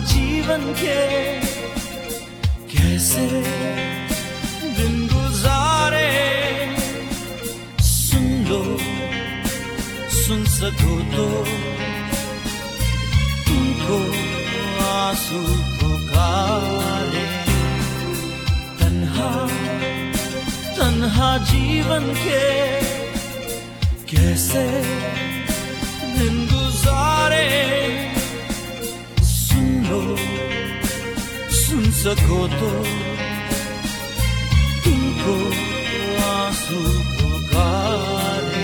जीवन के कैसे दिन गुजारे। सुन लो, सुन सको तो तुमको आंसू पुकारे। तन्हा तन्हा जीवन के कैसे दिन गुजारे। सुन लो, सुन सको तो तुमको आंसू पुकारे।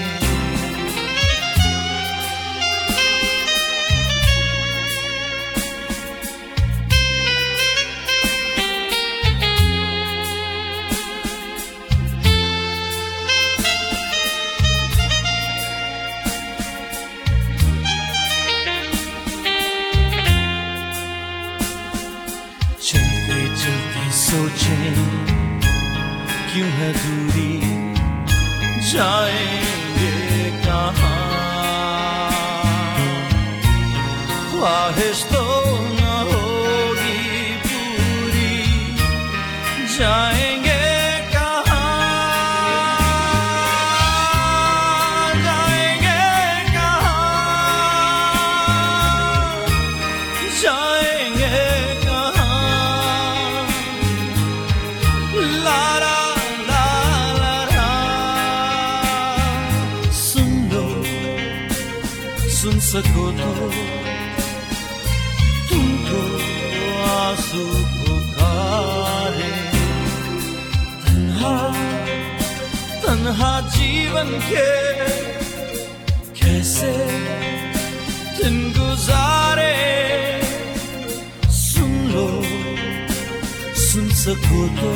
चलते चलते सोचें क्यों है दूरी, जाएंगे कहाँ। ख्वाहिश तो न होगी पूरी, जाएंगे कहाँ, जाएंगे कहाँ, जाएंगे सुन सको तो तुमको आंसू पुकारे। तन्हा तन्हा जीवन के कैसे दिन गुजारे। सुन लो, सुन सको तो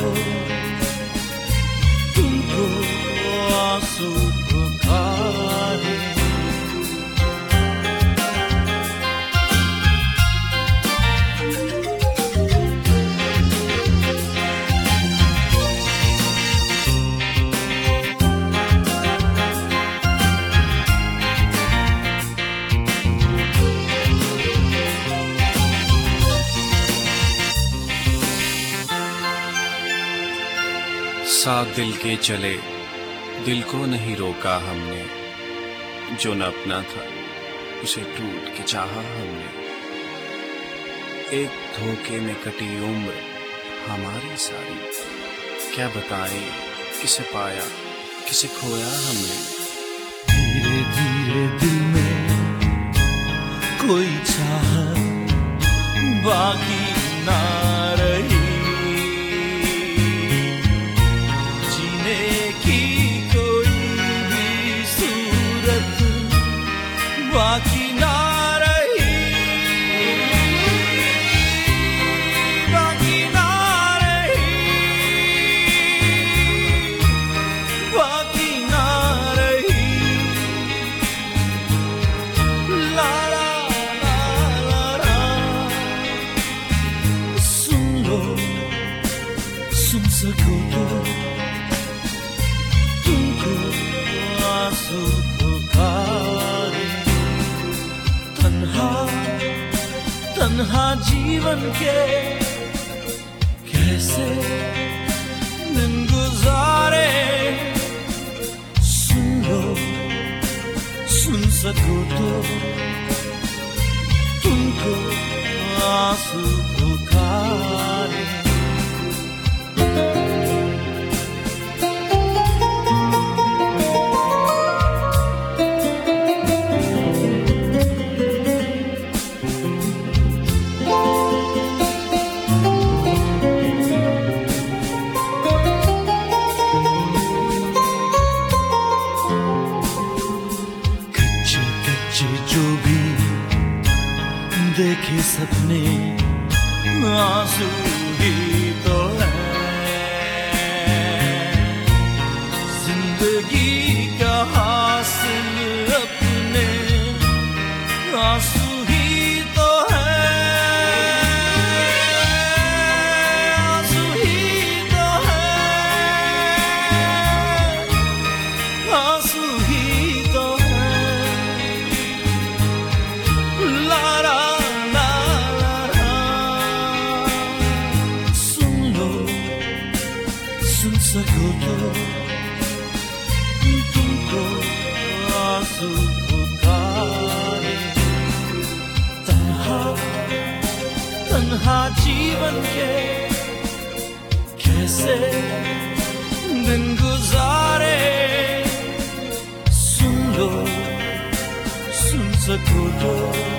तुमको आंसू पुकारे। साथ दिल के चले, दिल को नहीं रोका हमने। जो न अपना था उसे टूट के चाहा हमने। एक धोखे में कटी उम्र हमारी सारी, क्या बताएं किसे पाया किसे खोया हमने। धीरे धीरे दिल में कोई चाहत बाकी ना रही। बाकी ना रही, बाकी ना रही, बाकी ना रही। ला ला ला ला ला। सुन लो, सुन सको तो तुमको आंसू पुकारे। तन्हा जीवन के कैसे दिन गुजारे। सुन लो, सुन सको तो तुमको आंसू पुकारे। जो भी देखे सपने आंसू ही तो है। जिंदगी का हासिल अपने आंसू ही तो है। आंसू ही तो है, आंसू ही तो है। ला ला ला ला ला। तो तुमको आंसू उतारे। तन्हा तन्हा जीवन के कैसे दिन गुजारे। सुन लो, सुन सको तो